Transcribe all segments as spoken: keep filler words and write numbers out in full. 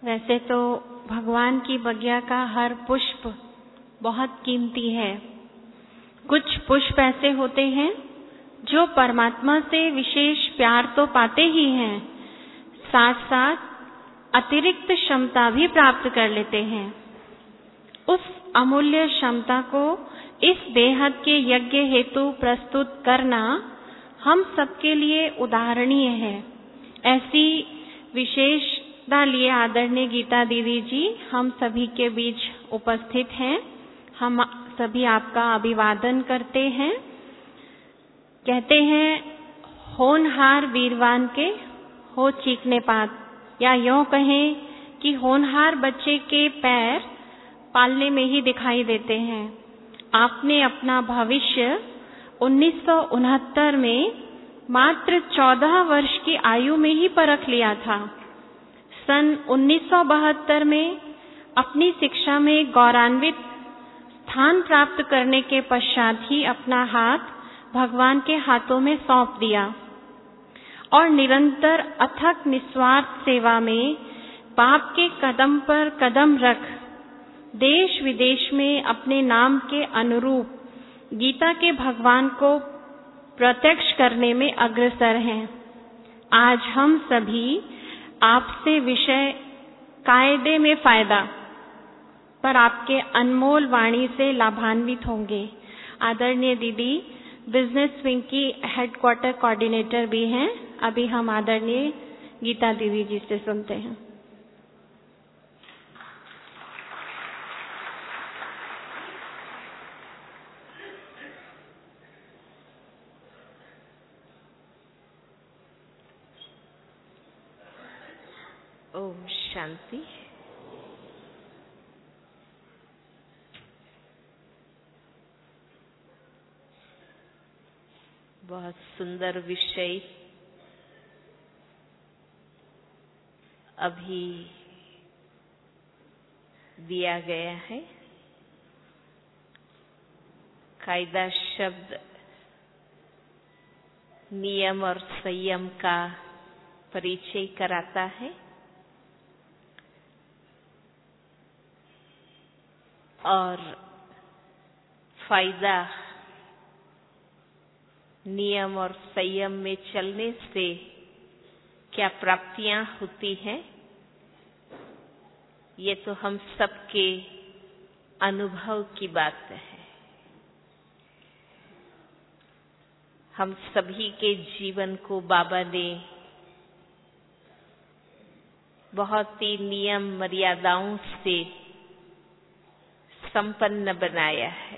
वैसे तो भगवान की बगिया का हर पुष्प बहुत कीमती है। कुछ पुष्प ऐसे होते हैं जो परमात्मा से विशेष प्यार तो पाते ही हैं, साथ साथ अतिरिक्त क्षमता भी प्राप्त कर लेते हैं। उस अमूल्य क्षमता को इस बेहद के यज्ञ हेतु प्रस्तुत करना हम सबके लिए उदाहरणीय है। ऐसी विशेषता लिए आदरणीय गीता दीदी जी हम सभी के बीच उपस्थित हैं। हम सभी आपका अभिवादन करते हैं। कहते हैं होनहार वीरवान के हो चीखने पात, या यूं कहें कि होनहार बच्चे के पैर पालने में ही दिखाई देते हैं। आपने अपना भविष्य उन्नीस सौ उनहत्तर में मात्र चौदह वर्ष की आयु में ही परख लिया था। सन उन्नीस सौ बहत्तर में अपनी शिक्षा में गौरवान्वित स्थान प्राप्त करने के पश्चात ही अपना हाथ भगवान के हाथों में सौंप दिया और निरंतर अथक निस्वार्थ सेवा में बाप के कदम पर कदम रख देश विदेश में अपने नाम के अनुरूप गीता के भगवान को प्रत्यक्ष करने में अग्रसर हैं। आज हम सभी आपसे विषय कायदे में फायदा पर आपके अनमोल वाणी से लाभान्वित होंगे। आदरणीय दीदी बिजनेस विंग की हेडक्वार्टर कोऑर्डिनेटर भी हैं। अभी हम आदरणीय गीता दीदी जी से सुनते हैं। ओम शांति। बहुत सुंदर विषय अभी दिया गया है। कायदा शब्द नियम और संयम का परिचय कराता है और फायदा नियम और संयम में चलने से क्या प्राप्तियां होती हैं, ये तो हम सबके अनुभव की बात है। हम सभी के जीवन को बाबा ने बहुत ही नियम मर्यादाओं से संपन्न बनाया है।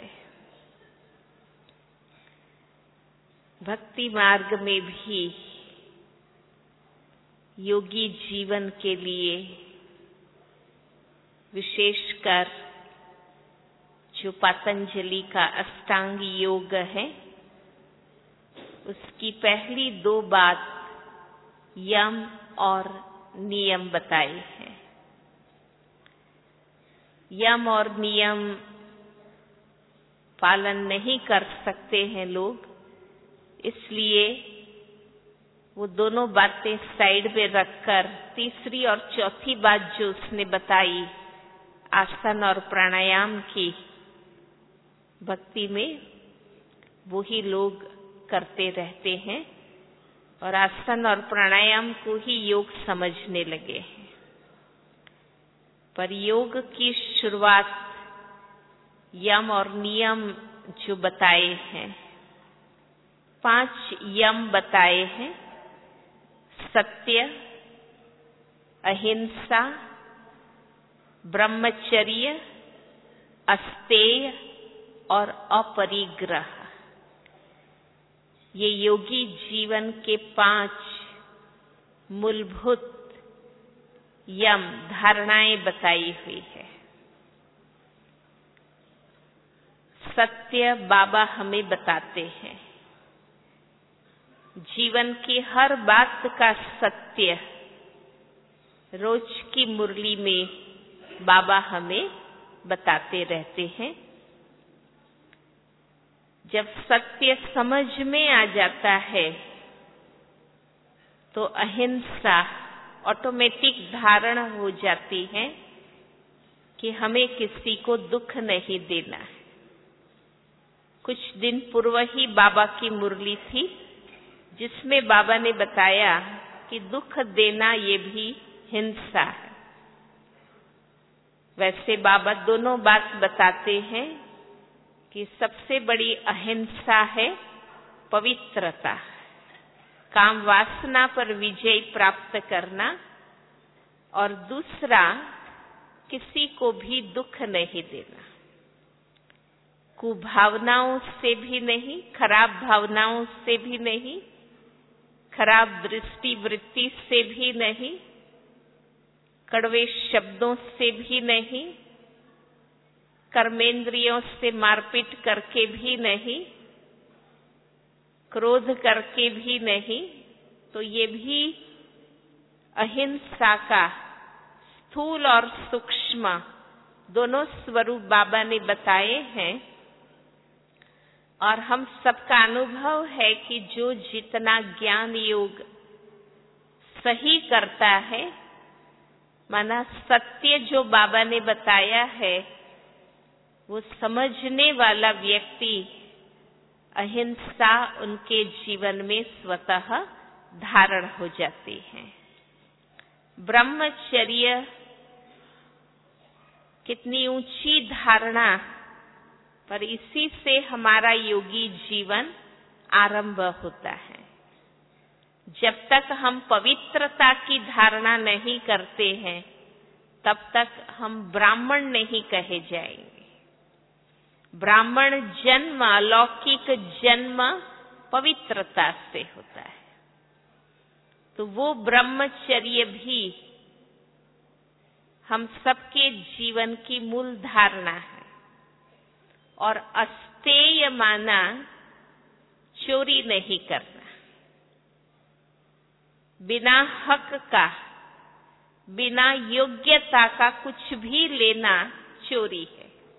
भक्ति मार्ग में भी योगी जीवन के लिए विशेषकर जो पतंजलि का अष्टांग योग है, उसकी पहली दो बात यम और नियम बताए हैं। यम और नियम पालन नहीं कर सकते हैं लोग, इसलिए वो दोनों बातें साइड में रखकर तीसरी और चौथी बात जो उसने बताई आसन और प्राणायाम की, भक्ति में वो ही लोग करते रहते हैं और आसन और प्राणायाम को ही योग समझने लगे हैं। पर योग की शुरुआत यम और नियम जो बताए हैं, पांच यम बताए हैं, सत्य, अहिंसा, ब्रह्मचर्य, अस्तेय और अपरिग्रह। ये योगी जीवन के पांच मूलभूत यम धारणाएं बताई हुई है। सत्य बाबा हमें बताते हैं, जीवन की हर बात का सत्य रोज की मुरली में बाबा हमें बताते रहते हैं। जब सत्य समझ में आ जाता है तो अहिंसा ऑटोमेटिक धारणा हो जाती है कि हमें किसी को दुख नहीं देना है। कुछ दिन पूर्व ही बाबा की मुरली थी, जिसमें बाबा ने बताया कि दुख देना ये भी हिंसा है। वैसे बाबा दोनों बात बताते हैं कि सबसे बड़ी अहिंसा है पवित्रता, काम वासना पर विजय प्राप्त करना, और दूसरा किसी को भी दुख नहीं देना। कुभावनाओं से भी नहीं, खराब भावनाओं से भी नहीं, खराब दृष्टि वृत्ति से भी नहीं, कड़वे शब्दों से भी नहीं, कर्मेंद्रियों से मारपीट करके भी नहीं, क्रोध करके भी नहीं। तो ये भी अहिंसा का स्थूल और सूक्ष्म दोनों स्वरूप बाबा ने बताए हैं। और हम सबका अनुभव है कि जो जितना ज्ञान योग सही करता है, माना सत्य जो बाबा ने बताया है, वो समझने वाला व्यक्ति अहिंसा उनके जीवन में स्वतः धारण हो जाती है। ब्रह्मचर्य कितनी ऊंची धारणा, पर इसी से हमारा योगी जीवन आरंभ होता है। जब तक हम पवित्रता की धारणा नहीं करते हैं, तब तक हम ब्राह्मण नहीं कहे जाएंगे। ब्राह्मण जन्म, अलौकिक जन्म पवित्रता से होता है। तो वो ब्रह्मचर्य भी हम सबके जीवन की मूल धारणा है। और अस्तेय माना चोरी नहीं करना, बिना हक का, बिना योग्यता का कुछ भी लेना चोरी है।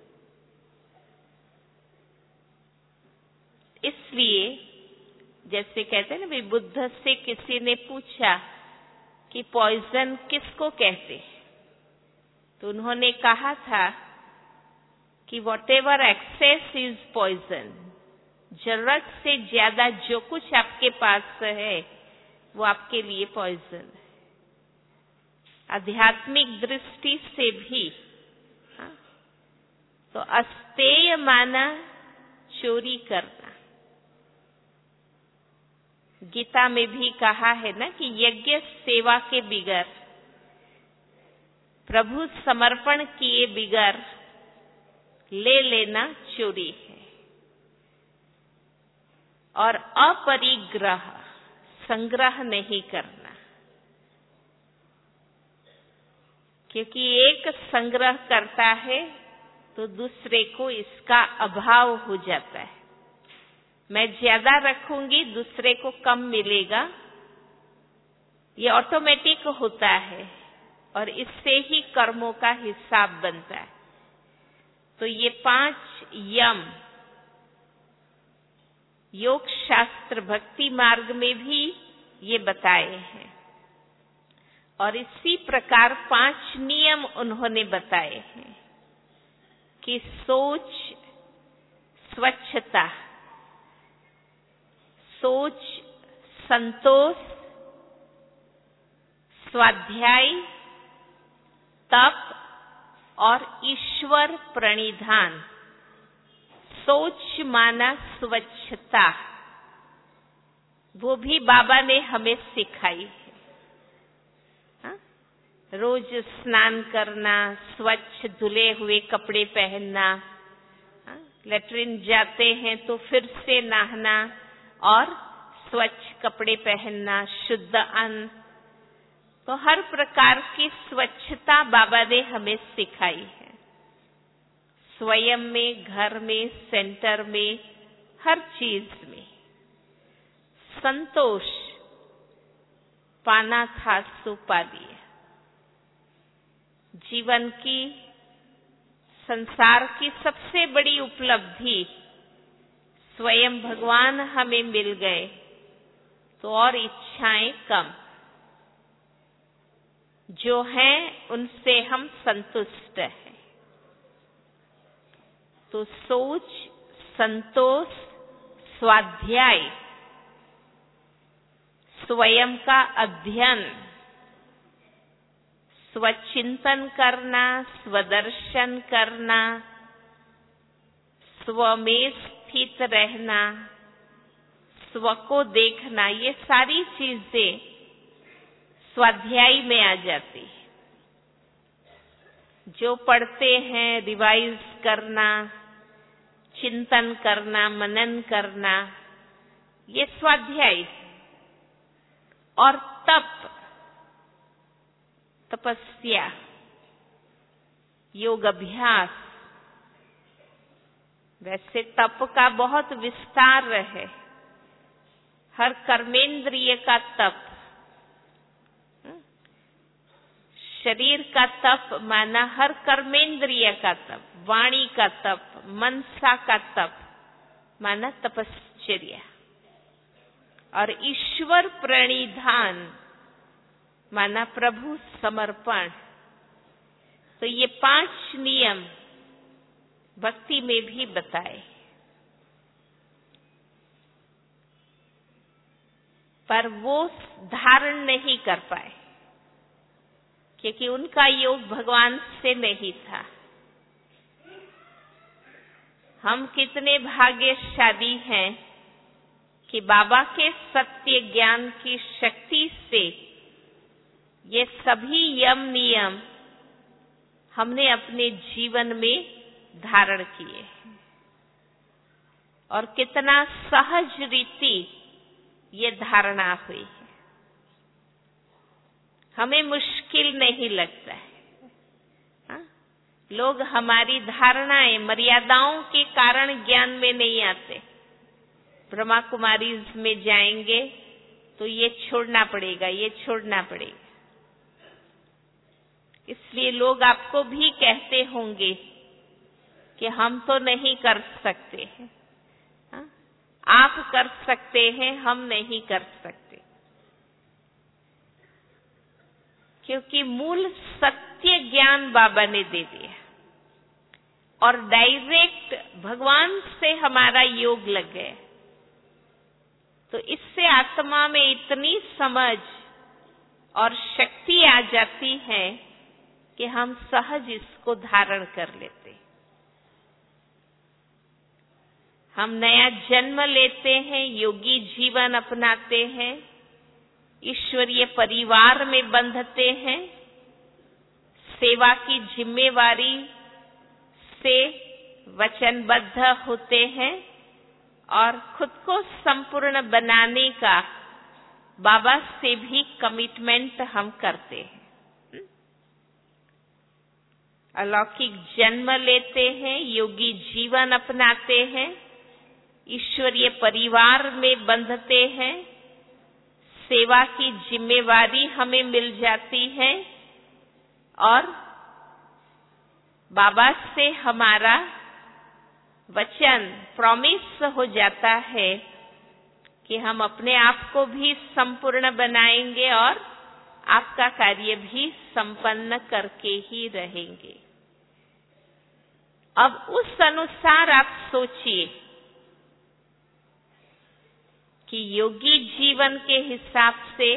इसलिए जैसे कहते हैं ना, भाई बुद्ध से किसी ने पूछा कि पॉइजन किसको कहते हैं, तो उन्होंने कहा था कि whatever excess is poison, जरूरत से ज्यादा जो कुछ आपके पास है वो आपके लिए पॉइजन है। आध्यात्मिक दृष्टि से भी हाँ? तो अस्तेय माना चोरी करना। गीता में भी कहा है ना कि यज्ञ सेवा के बिगर, प्रभु समर्पण किए बिगर ले लेना चोरी है। और अपरिग्रह, संग्रह नहीं करना, क्योंकि एक संग्रह करता है तो दूसरे को इसका अभाव हो जाता है। मैं ज्यादा रखूंगी, दूसरे को कम मिलेगा, ये ऑटोमेटिक होता है और इससे ही कर्मों का हिसाब बनता है। तो ये पांच यम योग शास्त्र भक्ति मार्ग में भी ये बताए हैं। और इसी प्रकार पांच नियम उन्होंने बताए हैं कि सोच स्वच्छता, सोच संतोष, स्वाध्याय, तप और ईश्वर प्रणिधान। सोच माना स्वच्छता, वो भी बाबा ने हमें सिखाई है। हा? रोज स्नान करना, स्वच्छ धुले हुए कपड़े पहनना, हा? लेट्रिन जाते हैं तो फिर से नहाना और स्वच्छ कपड़े पहनना, शुद्ध अन्न। तो हर प्रकार की स्वच्छता बाबा ने हमें सिखाई है। स्वयं में, घर में, सेंटर में, हर चीज में। संतोष, पाना था सो पा लिया। जीवन की, संसार की सबसे बड़ी उपलब्धि स्वयं भगवान हमें मिल गए तो और इच्छाएं कम। जो हैं उनसे हम संतुष्ट हैं। तो सोच, संतोष, स्वाध्याय, स्वयं का अध्ययन, स्वचिंतन करना, स्वदर्शन करना, स्व में स्थित रहना, स्व को देखना, ये सारी चीजें स्वाध्याय में आ जाती है। जो पढ़ते हैं, रिवाइज करना, चिंतन करना, मनन करना, ये स्वाध्याय। और तप, तपस्या, योग अभ्यास, वैसे तप का बहुत विस्तार है। हर कर्मेंद्रिय का तप, शरीर का तप माना हर कर्मेंद्रिय का तप, वाणी का तप, मनसा का तप माना तपश्चर्या, और ईश्वर प्रणिधान माना प्रभु समर्पण। तो ये पांच नियम भक्ति में भी बताए, पर वो धारण नहीं कर पाए क्योंकि उनका योग भगवान से नहीं था। हम कितने भाग्यशाली हैं कि बाबा के सत्य ज्ञान की शक्ति से ये सभी यम नियम हमने अपने जीवन में धारण किए, और कितना सहज रीति ये धारणा हुई है। हमें मुश्किल नहीं लगता है। हा? लोग हमारी धारणाएं, मर्यादाओं के कारण ज्ञान में नहीं आते। ब्रह्मा कुमारी में जाएंगे तो ये छोड़ना पड़ेगा, ये छोड़ना पड़ेगा। इसलिए लोग आपको भी कहते होंगे कि हम तो नहीं कर सकते हैं, हा? आप कर सकते हैं, हम नहीं कर सकते, क्योंकि मूल सत्य ज्ञान बाबा ने दे दिया और डायरेक्ट भगवान से हमारा योग लग गया। तो इससे आत्मा में इतनी समझ और शक्ति आ जाती है कि हम सहज इसको धारण कर लेते। हम नया जन्म लेते हैं, योगी जीवन अपनाते हैं, ईश्वरीय परिवार में बंधते हैं, सेवा की जिम्मेवारी से वचनबद्ध होते हैं और खुद को संपूर्ण बनाने का बाबा से भी कमिटमेंट हम करते हैं। अलौकिक जन्म लेते हैं, योगी जीवन अपनाते हैं, ईश्वरीय परिवार में बंधते हैं, सेवा की जिम्मेवारी हमें मिल जाती है और बाबा से हमारा वचन, प्रॉमिस हो जाता है कि हम अपने आप को भी संपूर्ण बनाएंगे और आपका कार्य भी संपन्न करके ही रहेंगे। अब उस अनुसार आप सोचिए कि योगी जीवन के हिसाब से,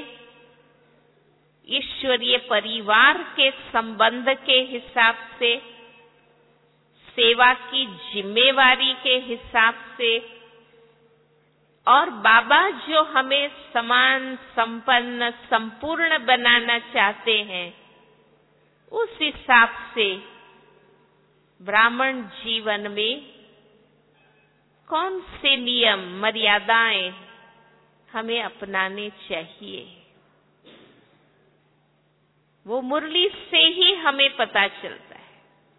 ईश्वरीय परिवार के संबंध के हिसाब से, सेवा की जिम्मेवारी के हिसाब से, और बाबा जो हमें समान, संपन्न, संपूर्ण बनाना चाहते हैं, उस हिसाब से ब्राह्मण जीवन में कौन से नियम, मर्यादाएं हमें अपनाने चाहिए, वो मुरली से ही हमें पता चलता है।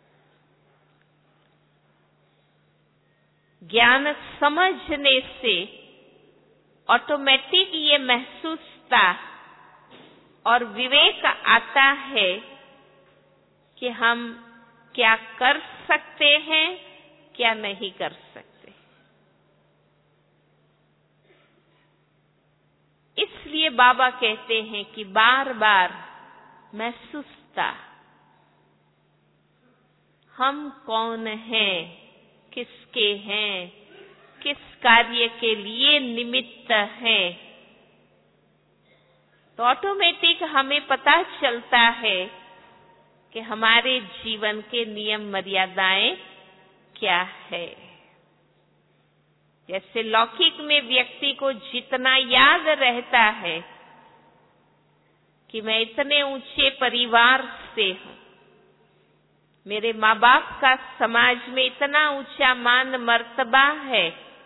ज्ञान समझने से ऑटोमेटिक ये महसूसता और विवेक आता है कि हम क्या कर सकते हैं, क्या नहीं कर सकते। इसलिए बाबा कहते हैं कि बार बार महसूसता। हम कौन हैं, किसके हैं, किस कार्य के लिए निमित्त हैं, तो ऑटोमेटिक हमें पता चलता है कि हमारे जीवन के नियम मर्यादाएं क्या है। जैसे लौकिक में व्यक्ति को जितना याद रहता है कि मैं इतने ऊंचे परिवार से हूं, मेरे माँ बाप का समाज में इतना ऊंचा मान मर्तबा है,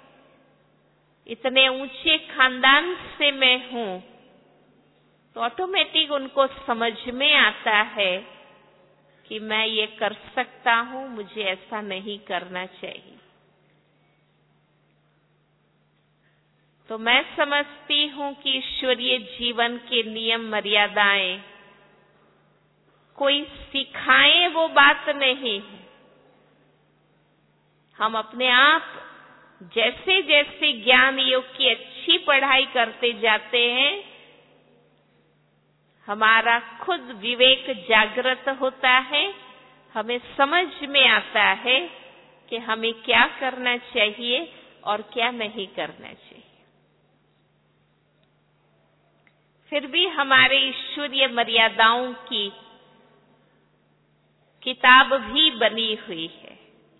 इतने ऊंचे खानदान से मैं हूं, तो ऑटोमेटिक उनको समझ में आता है कि मैं ये कर सकता हूं, मुझे ऐसा नहीं करना चाहिए। तो मैं समझती हूं कि ईश्वरीय जीवन के नियम मर्यादाएं कोई सिखाए वो बात नहीं है। हम अपने आप जैसे जैसे ज्ञान योग की अच्छी पढ़ाई करते जाते हैं, हमारा खुद विवेक जागृत होता है, हमें समझ में आता है कि हमें क्या करना चाहिए और क्या नहीं करना चाहिए। फिर भी हमारे ईश्वरीय मर्यादाओं की किताब भी बनी हुई है।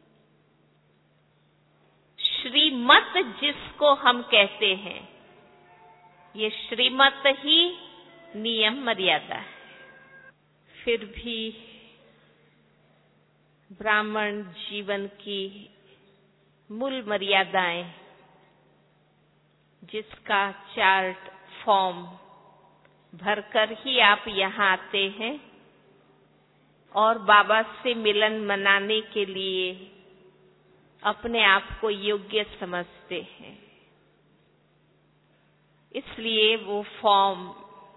श्रीमत जिसको हम कहते हैं, ये श्रीमत ही नियम मर्यादा है। फिर भी ब्राह्मण जीवन की मूल मर्यादाएं, जिसका चार्ट फॉर्म भरकर ही आप यहाँ आते हैं और बाबा से मिलन मनाने के लिए अपने आप को योग्य समझते हैं। इसलिए वो फॉर्म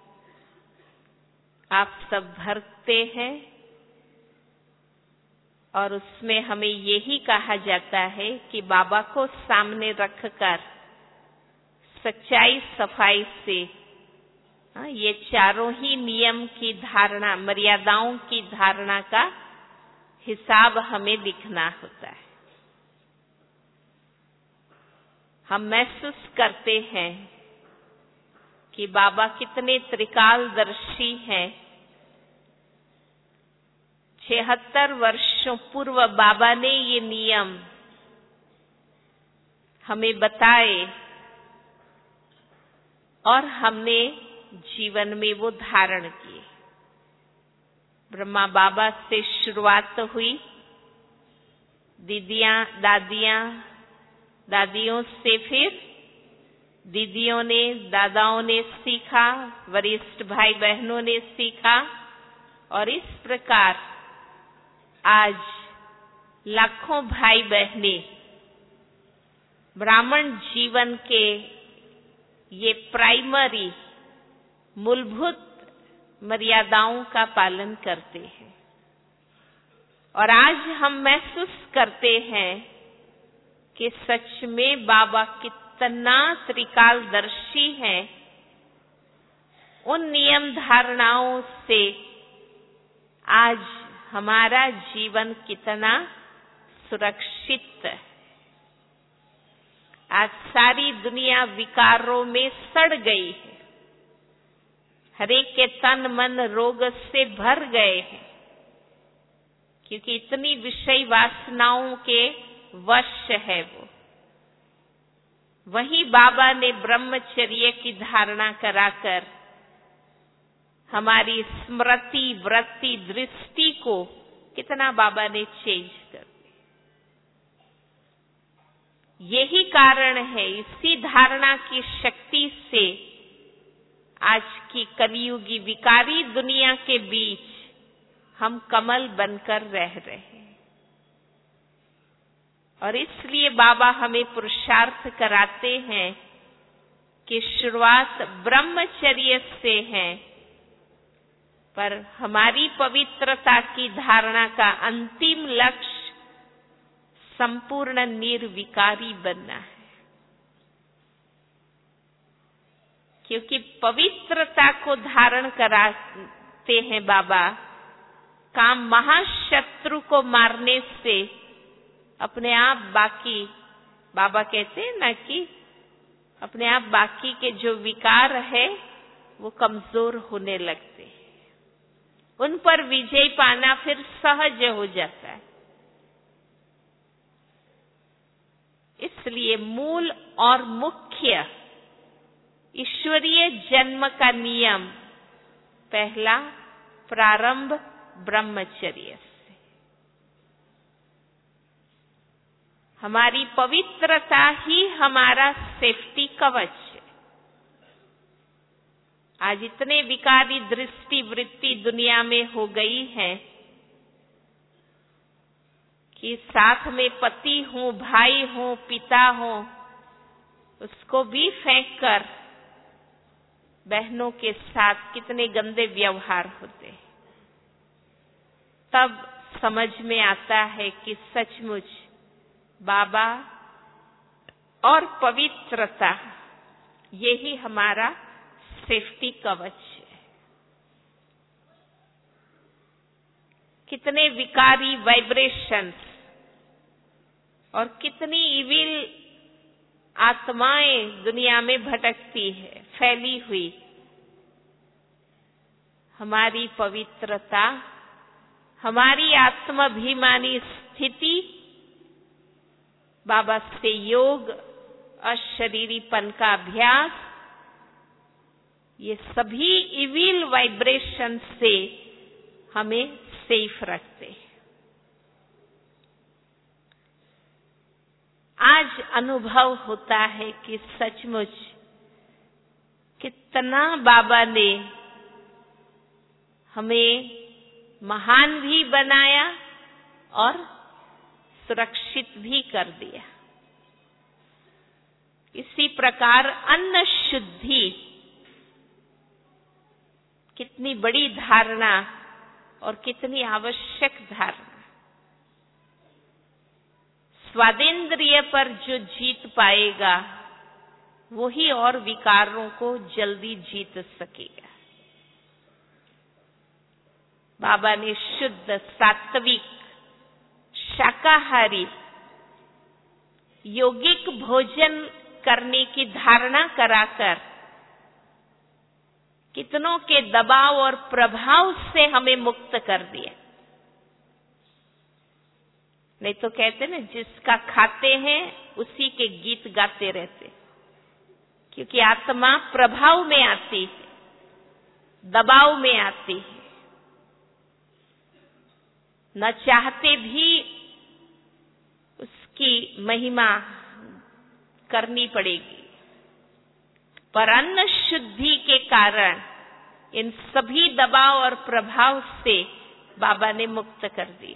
आप सब भरते हैं और उसमें हमें यही कहा जाता है कि बाबा को सामने रखकर सच्चाई सफाई से ये चारों ही नियम की धारणा, मर्यादाओं की धारणा का हिसाब हमें लिखना होता है। हम महसूस करते हैं कि बाबा कितने त्रिकालदर्शी हैं। छिहत्तर वर्षों पूर्व बाबा ने ये नियम हमें बताए और हमने जीवन में वो धारण किए। ब्रह्मा बाबा से शुरुआत हुई, दीदियां, दादियां, दादियों से फिर दीदियों ने, दादाओं ने सीखा, वरिष्ठ भाई बहनों ने सीखा और इस प्रकार आज लाखों भाई बहनें ब्राह्मण जीवन के ये प्राइमरी मूलभूत मर्यादाओं का पालन करते हैं। और आज हम महसूस करते हैं कि सच में बाबा कितना त्रिकालदर्शी है। उन नियम धारणाओं से आज हमारा जीवन कितना सुरक्षित है। आज सारी दुनिया विकारों में सड़ गई है, हरेक के तन मन रोग से भर गए हैं, क्योंकि इतनी विषय वासनाओं के वश है वो। वही बाबा ने ब्रह्मचर्य की धारणा कराकर हमारी स्मृति, वृत्ति, दृष्टि को कितना बाबा ने चेंज कर दिया। यही कारण है, इसी धारणा की शक्ति से आज की कलियुगी विकारी दुनिया के बीच हम कमल बनकर रह रहे हैं। और इसलिए बाबा हमें पुरुषार्थ कराते हैं कि शुरुआत ब्रह्मचर्य से है, पर हमारी पवित्रता की धारणा का अंतिम लक्ष्य संपूर्ण निर्विकारी बनना है। क्योंकि पवित्रता को धारण करा सकते हैं बाबा, काम महाशत्रु को मारने से अपने आप बाकी, बाबा कहते हैं ना कि अपने आप बाकी के जो विकार है वो कमजोर होने लगते हैं, उन पर विजय पाना फिर सहज हो जाता है। इसलिए मूल और मुख्य ईश्वरीय जन्म का नियम पहला प्रारंभ ब्रह्मचर्य से। हमारी पवित्रता ही हमारा सेफ्टी कवच है। आज इतने विकारी दृष्टि वृत्ति दुनिया में हो गई है कि साथ में पति हो, भाई हो, पिता हो, उसको भी फेंक कर बहनों के साथ कितने गंदे व्यवहार होते हैं। तब समझ में आता है कि सचमुच बाबा और पवित्रता यही हमारा सेफ्टी कवच है। कितने विकारी वाइब्रेशंस और कितनी इविल आत्माएं दुनिया में भटकती है, फैली हुई। हमारी पवित्रता, हमारी आत्माभिमानी स्थिति, बाबा से योग, अशरीरीपन का अभ्यास, ये सभी इविल वाइब्रेशन से हमें सेफ रखते हैं। आज अनुभव होता है कि सचमुच कितना बाबा ने हमें महान भी बनाया और सुरक्षित भी कर दिया। इसी प्रकार अन्न शुद्धि कितनी बड़ी धारणा और कितनी आवश्यक धारणा। स्वादेंद्रिय पर जो जीत पाएगा वही और विकारों को जल्दी जीत सकेगा। बाबा ने शुद्ध, सात्विक, शाकाहारी, यौगिक भोजन करने की धारणा कराकर कितनों के दबाव और प्रभाव से हमें मुक्त कर दिया। नहीं तो कहते ना, जिसका खाते हैं उसी के गीत गाते रहते, क्योंकि आत्मा प्रभाव में आती है, दबाव में आती है, न चाहते भी उसकी महिमा करनी पड़ेगी। पर अन्न शुद्धि के कारण इन सभी दबाव और प्रभाव से बाबा ने मुक्त कर दी।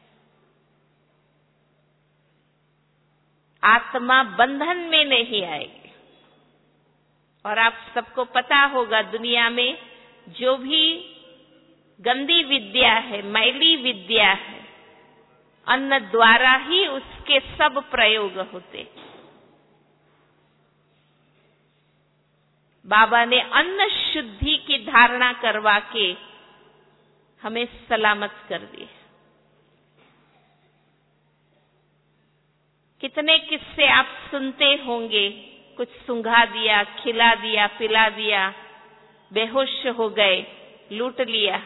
आत्मा बंधन में नहीं आएगी। और आप सबको पता होगा, दुनिया में जो भी गंदी विद्या है, मैली विद्या है, अन्न द्वारा ही उसके सब प्रयोग होते। बाबा ने अन्न शुद्धि की धारणा करवा के हमें सलामत कर दिया। कितने किस्से आप सुनते होंगे, कुछ सुंघा दिया, खिला दिया, पिला दिया, बेहोश हो गए, लूट लिया।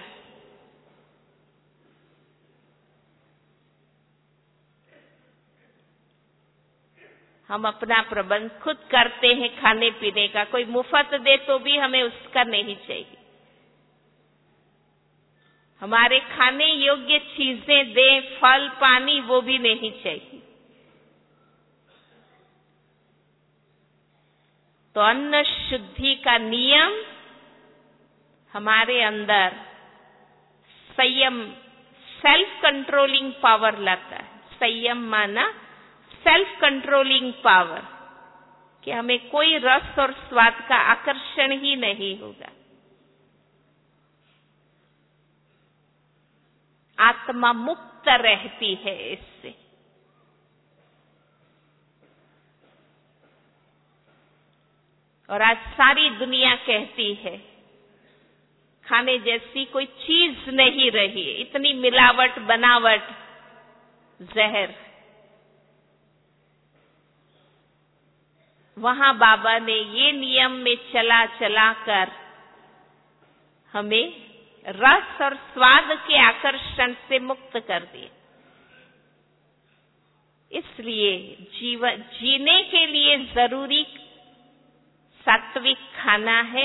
हम अपना प्रबंध खुद करते हैं खाने पीने का, कोई मुफ्त दे तो भी हमें उसका नहीं चाहिए। हमारे खाने योग्य चीजें दे, फल पानी, वो भी नहीं चाहिए। तो अन्न शुद्धि का नियम हमारे अंदर संयम, सेल्फ कंट्रोलिंग पावर लाता है। संयम माना सेल्फ कंट्रोलिंग पावर, कि हमें कोई रस और स्वाद का आकर्षण ही नहीं होगा। आत्मा मुक्त रहती है इससे। और आज सारी दुनिया कहती है खाने जैसी कोई चीज नहीं रही, इतनी मिलावट बनावट जहर। वहां बाबा ने ये नियम में चला चला कर हमें रस और स्वाद के आकर्षण से मुक्त कर दिया। इसलिए जीवन जीने के लिए जरूरी सात्विक खाना है,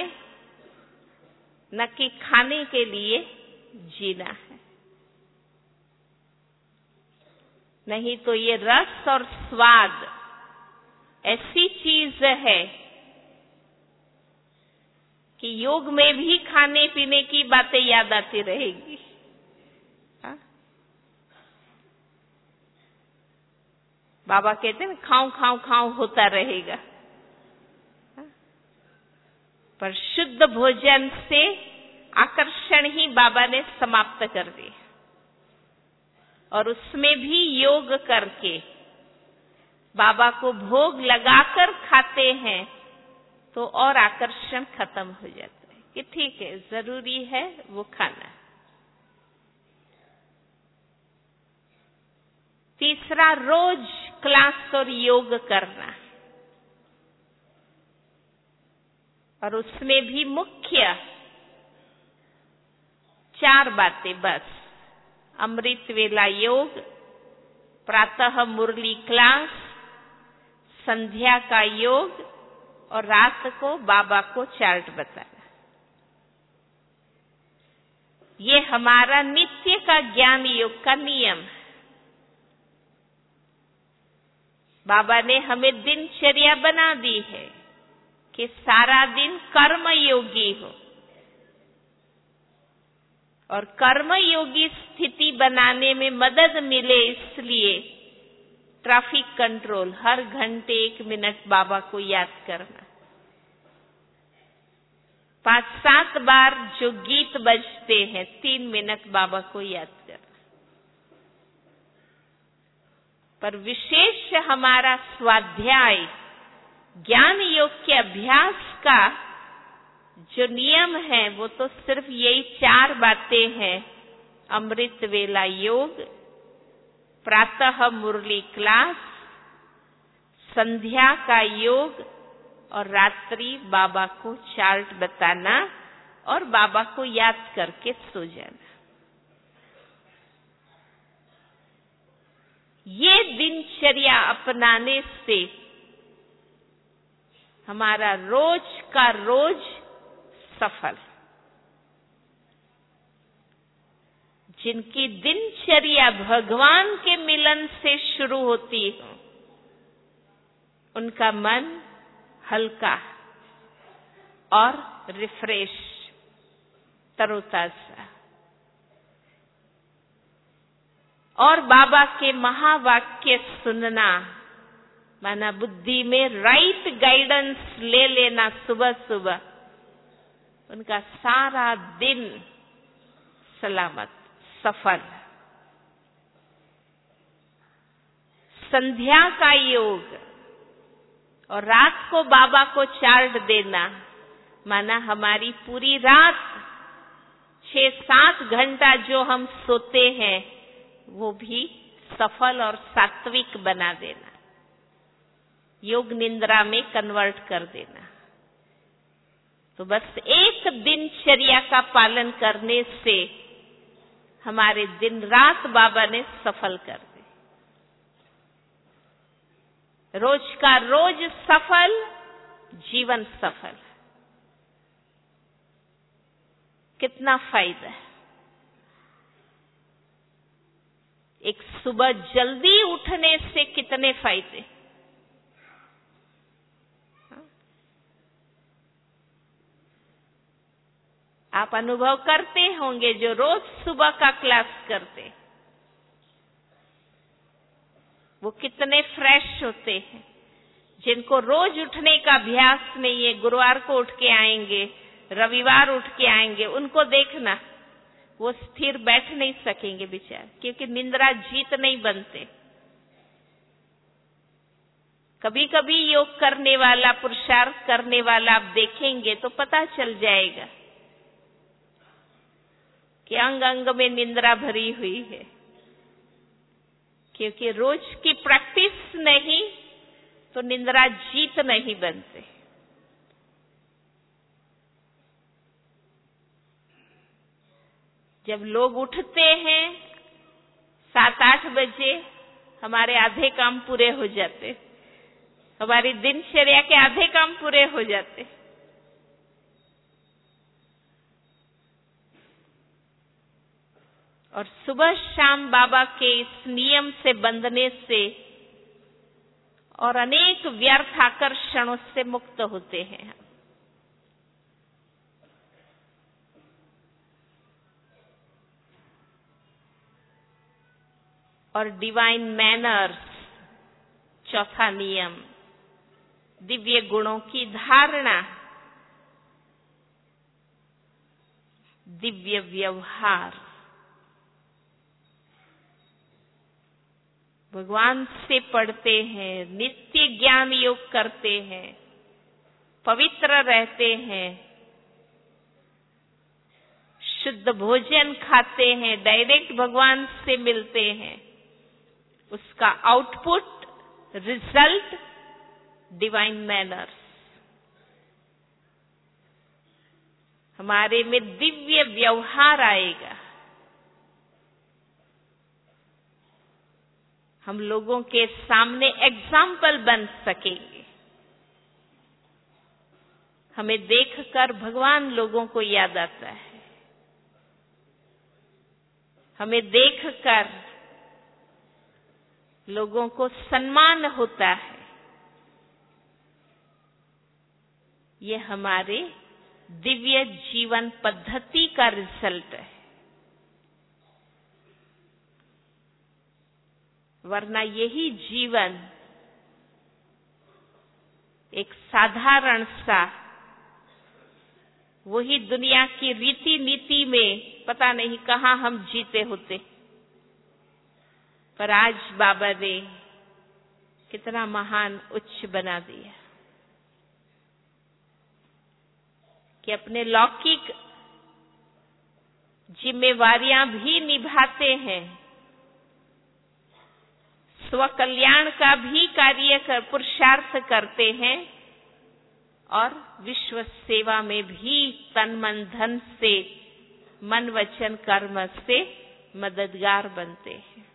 न कि खाने के लिए जीना है। नहीं तो ये रस और स्वाद ऐसी चीज है कि योग में भी खाने पीने की बातें याद आती रहेगी। हा? बाबा कहते हैं खाऊं खाऊं खाऊं होता रहेगा, हा? पर शुद्ध भोजन से आकर्षण ही बाबा ने समाप्त कर दिया, और उसमें भी योग करके बाबा को भोग लगाकर खाते हैं तो और आकर्षण खत्म हो जाता है कि ठीक है, जरूरी है वो खाना। तीसरा, रोज क्लास और योग करना, और उसमें भी मुख्य चार बातें बस। अमृत वेला योग, प्रातः मुरली क्लास, संध्या का योग, और रात को बाबा को चार्ट बताना। ये हमारा नित्य का ज्ञान योग का नियम है। बाबा ने हमें दिनचर्या बना दी है कि सारा दिन कर्म योगी हो, और कर्म योगी स्थिति बनाने में मदद मिले इसलिए ट्रैफिक कंट्रोल, हर घंटे एक मिनट बाबा को याद करना। पांच सात बार जो गीत बजते हैं, तीन मिनट बाबा को याद करना। पर विशेष हमारा स्वाध्याय ज्ञान योग के अभ्यास का जो नियम है वो तो सिर्फ यही चार बातें हैं। अमृत वेला योग, प्रातः मुरली क्लास, संध्या का योग, और रात्रि बाबा को चार्ट बताना और बाबा को याद करके सो जाना। ये दिनचर्या अपनाने से हमारा रोज का रोज सफल। जिनकी दिनचर्या भगवान के मिलन से शुरू होती है, उनका मन हल्का और रिफ्रेश, तरोताजा। और बाबा के महावाक्य सुनना, माना बुद्धि में राइट गाइडेंस ले लेना सुबह सुबह, उनका सारा दिन सलामत सफल। संध्या का योग और रात को बाबा को चार्ट देना, माना हमारी पूरी रात छह सात घंटा जो हम सोते हैं वो भी सफल और सात्विक बना देना, योग निद्रा में कन्वर्ट कर देना। तो बस एक दिनचर्या का पालन करने से हमारे दिन रात बाबा ने सफल कर दिए। रोज का रोज सफल, जीवन सफल। कितना फायदा है। एक सुबह जल्दी उठने से कितने फायदे। आप अनुभव करते होंगे जो रोज सुबह का क्लास करते, वो कितने फ्रेश होते हैं। जिनको रोज उठने का अभ्यास नहीं है, गुरुवार को उठ के आएंगे, रविवार उठ के आएंगे, उनको देखना वो स्थिर बैठ नहीं सकेंगे बेचारे, क्योंकि निंद्रा जीत नहीं बनते। कभी कभी योग करने वाला, पुरुषार्थ करने वाला आप देखेंगे तो पता चल जाएगा कि अंग अंग में निंद्रा भरी हुई है, क्योंकि रोज की प्रैक्टिस नहीं तो निंद्रा जीत नहीं बनते। जब लोग उठते हैं सात आठ बजे, हमारे आधे काम पूरे हो जाते, हमारी दिनचर्या के आधे काम पूरे हो जाते। और सुबह शाम बाबा के इस नियम से बंधने से और अनेक व्यर्थ आकर्षणों से मुक्त होते हैं। और डिवाइन मैनर्स, चौथा नियम, दिव्य गुणों की धारणा, दिव्य व्यवहार, भगवान से पढ़ते हैं, नित्य ज्ञान योग करते हैं, पवित्र रहते हैं, शुद्ध भोजन खाते हैं, डायरेक्ट भगवान से मिलते हैं, उसका आउटपुट, रिजल्ट डिवाइन मैनर्स। हमारे में दिव्य व्यवहार आएगा। हम लोगों के सामने एग्जाम्पल बन सकेंगे। हमें देखकर भगवान लोगों को याद आता है। हमें देखकर लोगों को सम्मान होता है। ये हमारे दिव्य जीवन पद्धति का रिजल्ट है। वरना यही जीवन एक साधारण सा, वही दुनिया की रीति नीति में पता नहीं कहां हम जीते होते। पर आज बाबा ने कितना महान उच्च बना दिया कि अपने लौकिक जिम्मेवारियां भी निभाते हैं, स्व कल्याण का भी कार्य कर पुरुषार्थ करते हैं और विश्व सेवा में भी तन मन धन से, मन वचन कर्म से मददगार बनते हैं।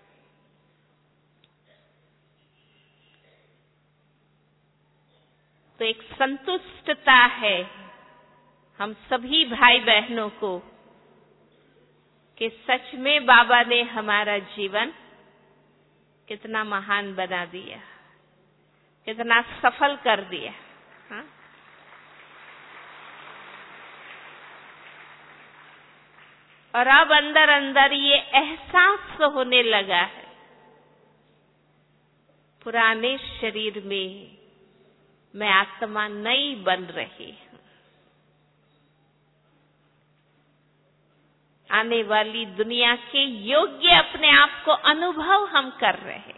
तो एक संतुष्टता है हम सभी भाई बहनों को कि सच में बाबा ने हमारा जीवन कितना महान बना दिया, कितना सफल कर दिया। हाँ? और अब अंदर अंदर ये एहसास होने लगा है, पुराने शरीर में मैं आत्मा नहीं बन रही हूं, आने वाली दुनिया के योग्य अपने आप को अनुभव हम कर रहे हैं।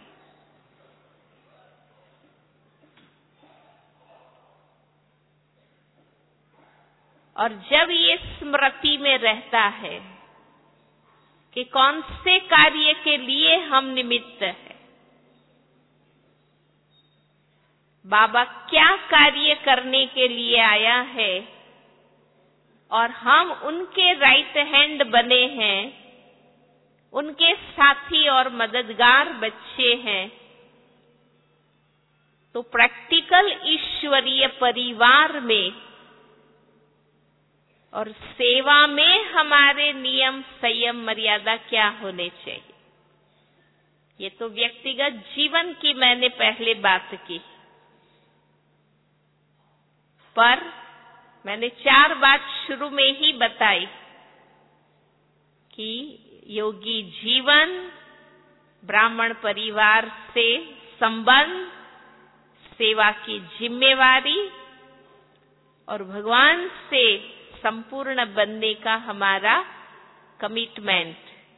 और जब ये स्मृति में रहता है कि कौन से कार्य के लिए हम निमित्त हैं, बाबा क्या कार्य करने के लिए आया है और हम उनके राइट हैंड बने हैं, उनके साथी और मददगार बच्चे हैं, तो प्रैक्टिकल ईश्वरीय परिवार में और सेवा में हमारे नियम संयम मर्यादा क्या होने चाहिए। ये तो व्यक्तिगत जीवन की मैंने पहले बात की, पर मैंने चार बात शुरू में ही बताई कि योगी जीवन, ब्राह्मण परिवार से संबंध, सेवा की जिम्मेवारी और भगवान से संपूर्ण बनने का हमारा कमिटमेंट।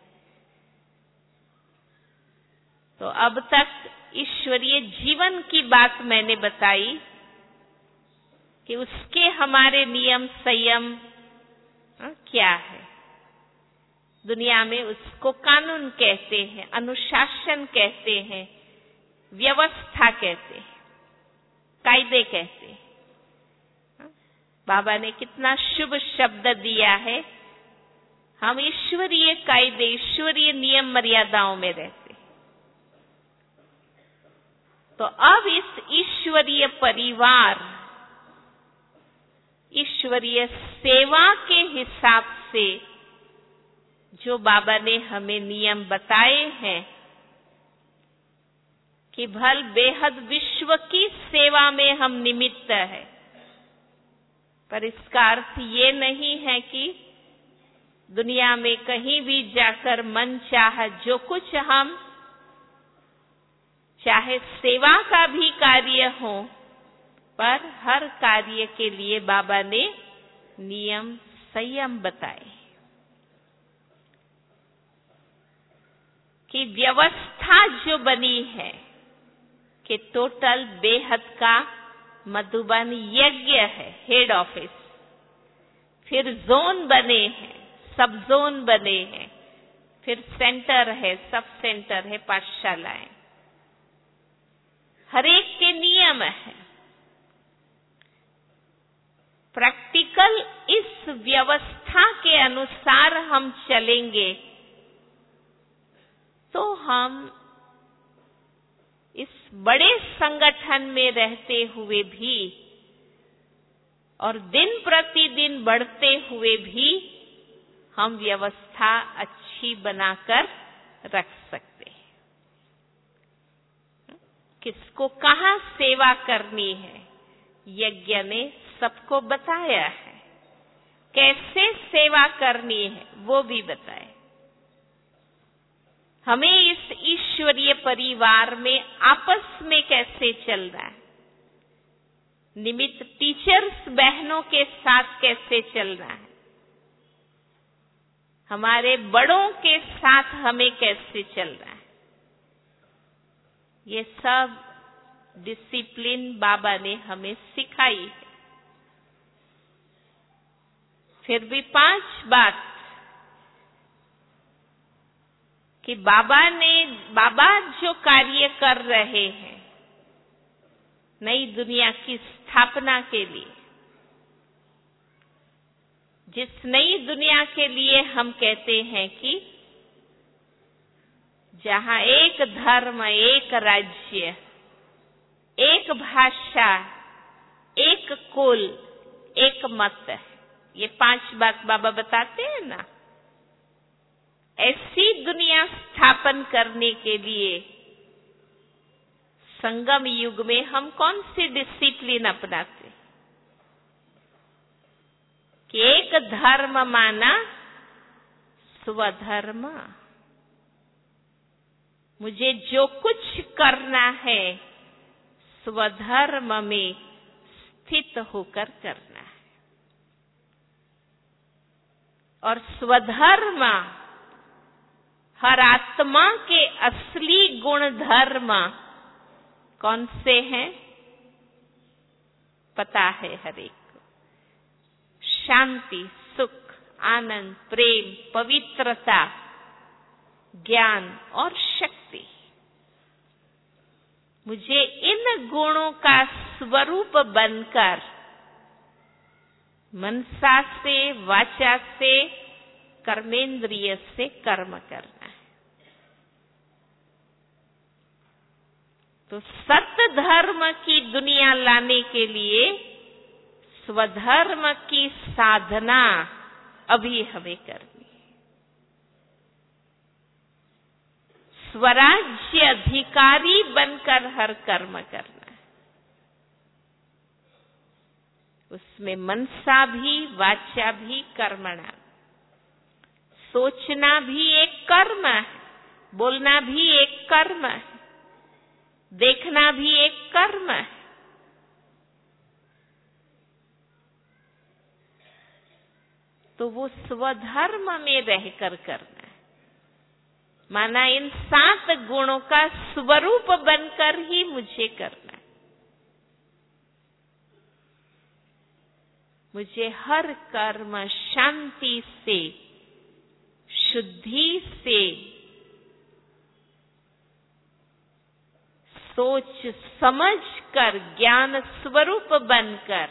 तो अब तक ईश्वरीय जीवन की बात मैंने बताई कि उसके हमारे नियम संयम क्या है। दुनिया में उसको कानून कहते हैं, अनुशासन कहते हैं, व्यवस्था कहते हैं, कायदे कहते हैं। बाबा ने कितना शुभ शब्द दिया है। हम ईश्वरीय कायदे, ईश्वरीय नियम मर्यादाओं में रहते। तो अब इस ईश्वरीय परिवार, ईश्वरीय सेवा के हिसाब से जो बाबा ने हमें नियम बताए हैं कि भल बेहद विश्व की सेवा में हम निमित्त है, पर इसका अर्थ ये नहीं है कि दुनिया में कहीं भी जाकर मन चाह जो कुछ हम, चाहे सेवा का भी कार्य हो, पर हर कार्य के लिए बाबा ने नियम संयम बताए कि व्यवस्था जो बनी है कि टोटल बेहद का मधुबन यज्ञ है, हेड ऑफिस, फिर जोन बने हैं, सब जोन बने हैं, फिर सेंटर है, सब सेंटर है, पाठशालाएं, हरेक के नियम है। प्रैक्टिकल इस व्यवस्था के अनुसार हम चलेंगे तो हम इस बड़े संगठन में रहते हुए भी और दिन प्रतिदिन बढ़ते हुए भी हम व्यवस्था अच्छी बनाकर रख सकते हैं। किसको कहाँ सेवा करनी है, यज्ञ ने सबको बताया है। कैसे सेवा करनी है वो भी बताया। हमें इस ईश्वरीय परिवार में आपस में कैसे चलना है, निमित्त टीचर्स बहनों के साथ कैसे चलना है, हमारे बड़ों के साथ हमें कैसे चलना है, ये सब डिसिप्लिन बाबा ने हमें सिखाई है। फिर भी पांच बात कि बाबा ने बाबा जो कार्य कर रहे हैं नई दुनिया की स्थापना के लिए, जिस नई दुनिया के लिए हम कहते हैं कि जहां एक धर्म, एक राज्य, एक भाषा, एक कुल, एक मत है, ये पांच बात बाबा बताते हैं ना। ऐसी दुनिया स्थापन करने के लिए संगम युग में हम कौन सी डिसिप्लिन अपनाते कि एक धर्म माना स्वधर्म, मुझे जो कुछ करना है स्वधर्म में स्थित होकर करना है। और स्वधर्म हर आत्मा के असली गुण धर्म कौन से हैं पता है हर एक को। शांति, सुख, आनंद, प्रेम, पवित्रता, ज्ञान और शक्ति। मुझे इन गुणों का स्वरूप बनकर मनसा से, वाचा से, कर्मेंद्रिय से कर्म करना है। तो सत्य धर्म की दुनिया लाने के लिए स्वधर्म की साधना अभी हमें करनी है। स्वराज्य अधिकारी बनकर हर कर्म करना है। उसमें मनसा भी, वाचा भी, कर्मणा। सोचना भी एक कर्म है, बोलना भी एक कर्म है, देखना भी एक कर्म है। तो वो स्वधर्म में रहकर करना है। माना इन सात गुणों का स्वरूप बनकर ही मुझे करना है। मुझे हर कर्म शांति से, शुद्धि से सोच समझ कर ज्ञान स्वरूप बनकर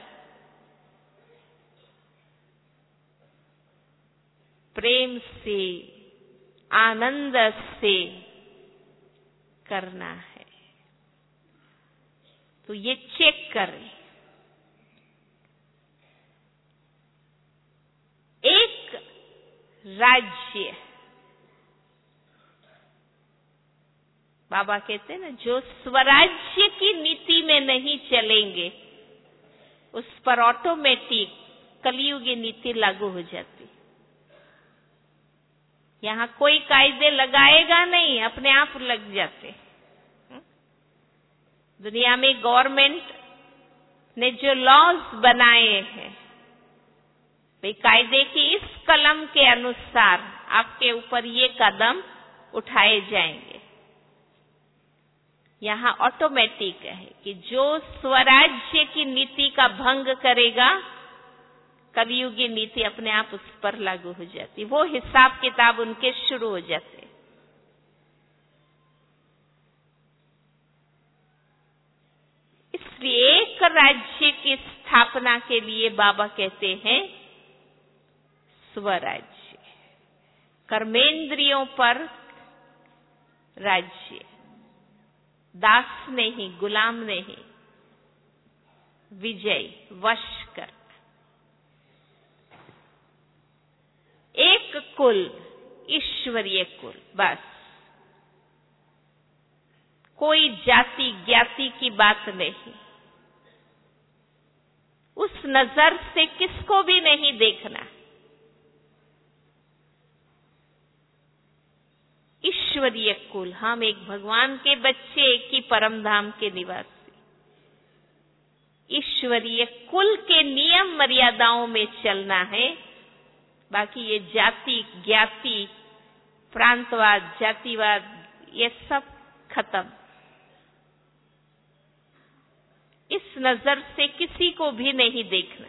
प्रेम से आनंद से करना है। तो ये चेक करें। एक राज्य, बाबा कहते हैं ना, जो स्वराज्य की नीति में नहीं चलेंगे उस पर ऑटोमेटिक कलियुगी नीति लागू हो जाती। यहां कोई कायदे लगाएगा नहीं, अपने आप लग जाते। दुनिया में गवर्नमेंट ने जो लॉज बनाए हैं, भाई कायदे की इस कलम के अनुसार आपके ऊपर ये कदम उठाए जाएंगे। यहां ऑटोमेटिक है कि जो स्वराज्य की नीति का भंग करेगा, कलियुगी नीति अपने आप उस पर लागू हो जाती। वो हिसाब किताब उनके शुरू हो जाते। इसलिए एक राज्य की स्थापना के लिए बाबा कहते हैं स्वराज्य, कर्मेंद्रियों पर राज्य, दास नहीं, गुलाम नहीं, विजय, वश कर। एक कुल, ईश्वरीय कुल, बस। कोई जाति ज्ञाति की बात नहीं। उस नजर से किसको भी नहीं देखना। ईश्वरीय कुल, हम एक भगवान के बच्चे, एक ही परम धाम के निवासी। ईश्वरीय कुल के नियम मर्यादाओं में चलना है। बाकी ये जाति ज्ञाति, प्रांतवाद, जातिवाद, ये सब खत्म। इस नजर से किसी को भी नहीं देखना।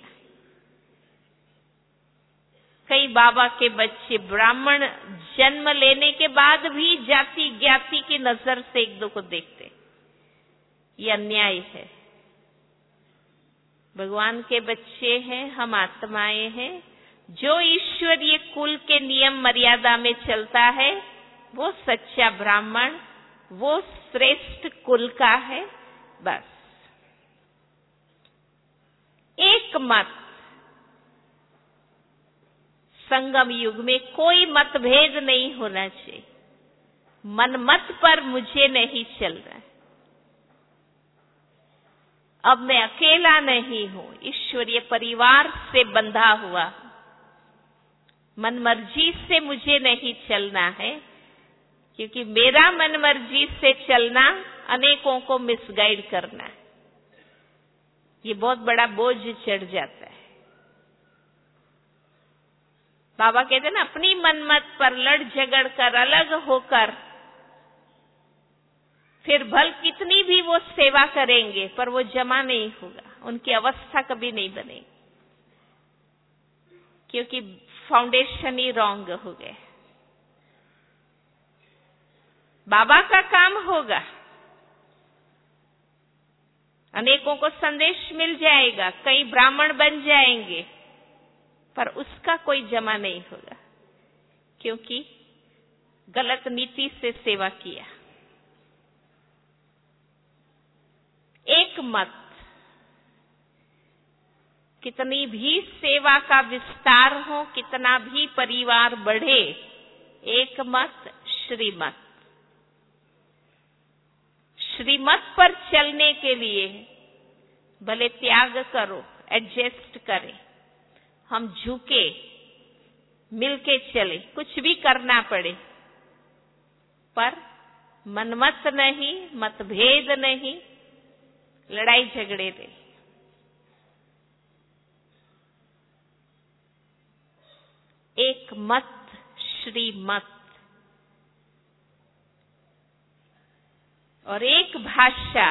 कई बाबा के बच्चे ब्राह्मण जन्म लेने के बाद भी जाति ज्ञाति की नजर से एक दो को देखते। ये अन्याय है। भगवान के बच्चे हैं, हम आत्माएं हैं। जो ईश्वरीय कुल के नियम मर्यादा में चलता है वो सच्चा ब्राह्मण, वो श्रेष्ठ कुल का है। बस एक मत। संगम युग में कोई मतभेद नहीं होना चाहिए। मनमत पर मुझे नहीं चल रहा है। अब मैं अकेला नहीं हूं, ईश्वरीय परिवार से बंधा हुआ। मनमर्जी से मुझे नहीं चलना है, क्योंकि मेरा मनमर्जी से चलना अनेकों को मिसगाइड करना है। ये बहुत बड़ा बोझ चढ़ जाता है। बाबा कहते हैं ना, अपनी मनमत पर लड़ झगड़ कर अलग होकर फिर भल कितनी भी वो सेवा करेंगे पर वो जमा नहीं होगा, उनकी अवस्था कभी नहीं बनेगी, क्योंकि फाउंडेशन ही रॉन्ग हो गए। बाबा का काम होगा, अनेकों को संदेश मिल जाएगा, कई ब्राह्मण बन जाएंगे, पर उसका कोई जमा नहीं होगा, क्योंकि गलत नीति से सेवा किया। एक मत, कितनी भी सेवा का विस्तार हो, कितना भी परिवार बढ़े, एक मत श्रीमत। श्रीमत पर चलने के लिए भले त्याग करो, एडजस्ट करें, हम झुके, मिलके चले, कुछ भी करना पड़े, पर मनमत नहीं, मतभेद नहीं, लड़ाई झगड़े नहीं। एक मत श्रीमत और एक भाषा,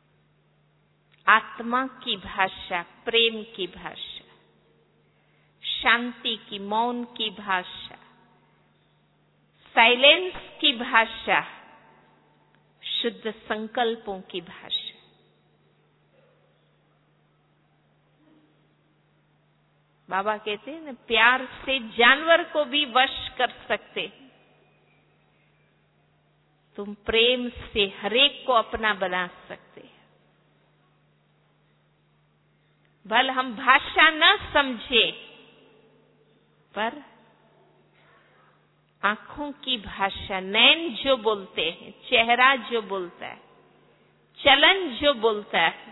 आत्मा की भाषा, प्रेम की भाषा। शांति की, मौन की भाषा, साइलेंस की भाषा, शुद्ध संकल्पों की भाषा। बाबा कहते हैं ना, प्यार से जानवर को भी वश कर सकते, तुम प्रेम से हरेक को अपना बना सकते। भले हम भाषा न समझे, पर आंखों की भाषा, नैन जो बोलते हैं, चेहरा जो बोलता है, चलन जो बोलता है,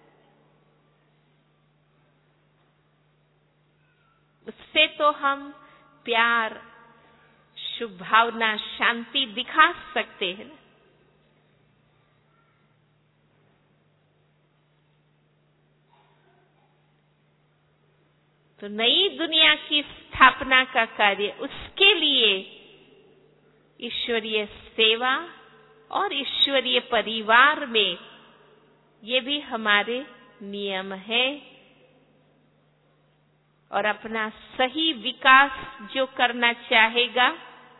उससे तो हम प्यार, शुभ भावना, शांति दिखा सकते हैं। तो नई दुनिया की स्थापना का कार्य, उसके लिए ईश्वरीय सेवा और ईश्वरीय परिवार में ये भी हमारे नियम है। और अपना सही विकास जो करना चाहेगा,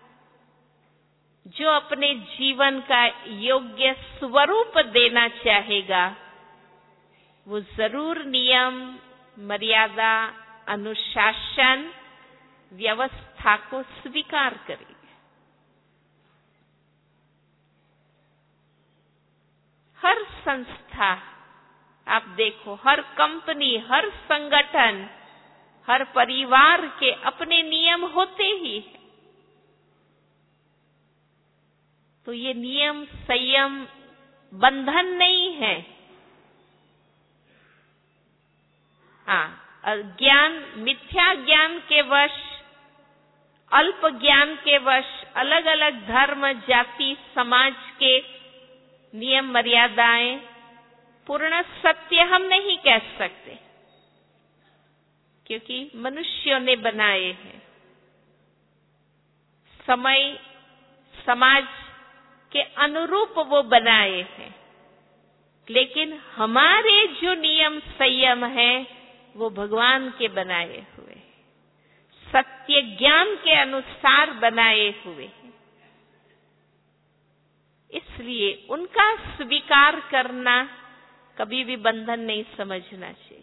जो अपने जीवन का योग्य स्वरूप देना चाहेगा, वो जरूर नियम, मर्यादा, अनुशासन, व्यवस्था को स्वीकार करेगा। हर संस्था आप देखो, हर कंपनी, हर संगठन, हर परिवार के अपने नियम होते ही हैं। तो ये नियम, संयम, बंधन नहीं है। हाँ, ज्ञान, मिथ्या ज्ञान के वश, अल्प ज्ञान के वश, अलग अलग धर्म, जाति, समाज के नियम, मर्यादाएं पूर्ण सत्य हम नहीं कह सकते, क्योंकि मनुष्यों ने बनाए हैं। समय, समाज के अनुरूप वो बनाए हैं। लेकिन हमारे जो नियम, संयम है, वो भगवान के बनाए हुए, सत्य ज्ञान के अनुसार बनाए हुए हैं। इसलिए उनका स्वीकार करना कभी भी बंधन नहीं समझना चाहिए।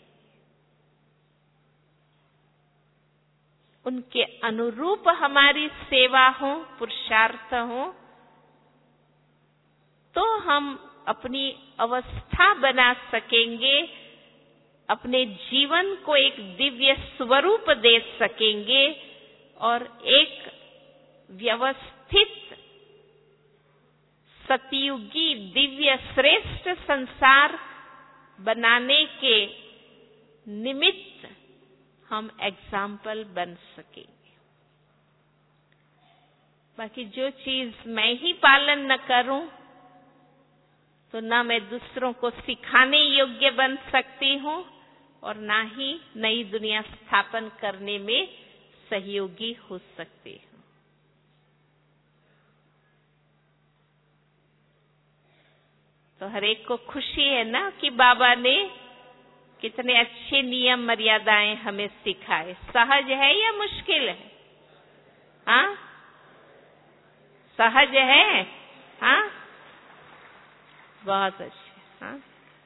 उनके अनुरूप हमारी सेवा हो, पुरुषार्थ हो, तो हम अपनी अवस्था बना सकेंगे, अपने जीवन को एक दिव्य स्वरूप दे सकेंगे और एक व्यवस्थित, सतयुगी, दिव्य, श्रेष्ठ संसार बनाने के निमित्त हम एग्जाम्पल बन सकेंगे। बाकी जो चीज मैं ही पालन न करूं, तो ना मैं दूसरों को सिखाने योग्य बन सकती हूं और ना ही नई दुनिया स्थापन करने में सहयोगी हो सकती हूं। तो हर एक को खुशी है ना कि बाबा ने कितने अच्छे नियम, मर्यादाएं हमें सिखाए। सहज है या मुश्किल है? हाँ, सहज है। हाँ, बहुत अच्छे। हाँ,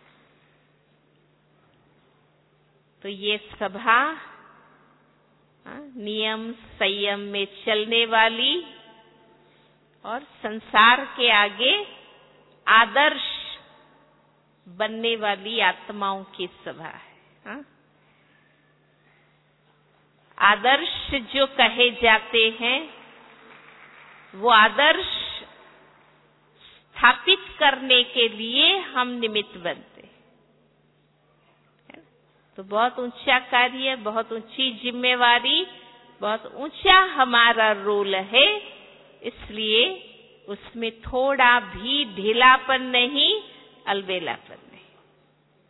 तो ये सभा हाँ, नियम, संयम में चलने वाली और संसार के आगे आदर्श बनने वाली आत्माओं की सभा है। हाँ? आदर्श जो कहे जाते हैं, वो आदर्श स्थापित करने के लिए हम निमित्त बनते हैं। तो बहुत ऊंचा कार्य, बहुत ऊंची जिम्मेवारी, बहुत ऊंचा हमारा रोल है। इसलिए उसमें थोड़ा भी ढीलापन नहीं, अलबेलापन।